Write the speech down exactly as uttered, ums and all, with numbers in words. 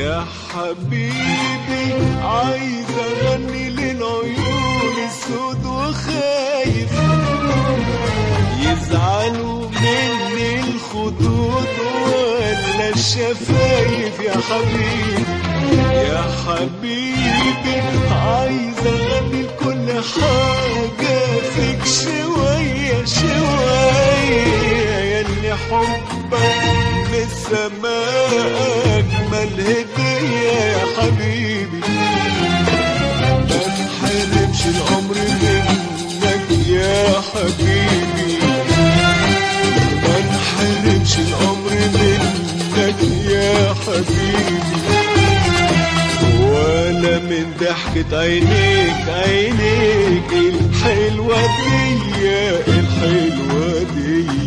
يا حبيبي عايز اغني للعيون السود وخايف يزعلوا مني الخدود ولا الشفايف. يا حبيبي يا حبيبي عايز اغني لكل حاجة فيك شوية شوية، ياللي حبك من السماء أجمل هدية. يا حبيبي ما انحرمش الأمر منك يا حبيبي، ما انحرمش الأمر منك يا حبيبي، ولا من ضحكة عينيك عينيك الحلوة دي الحلوة دي.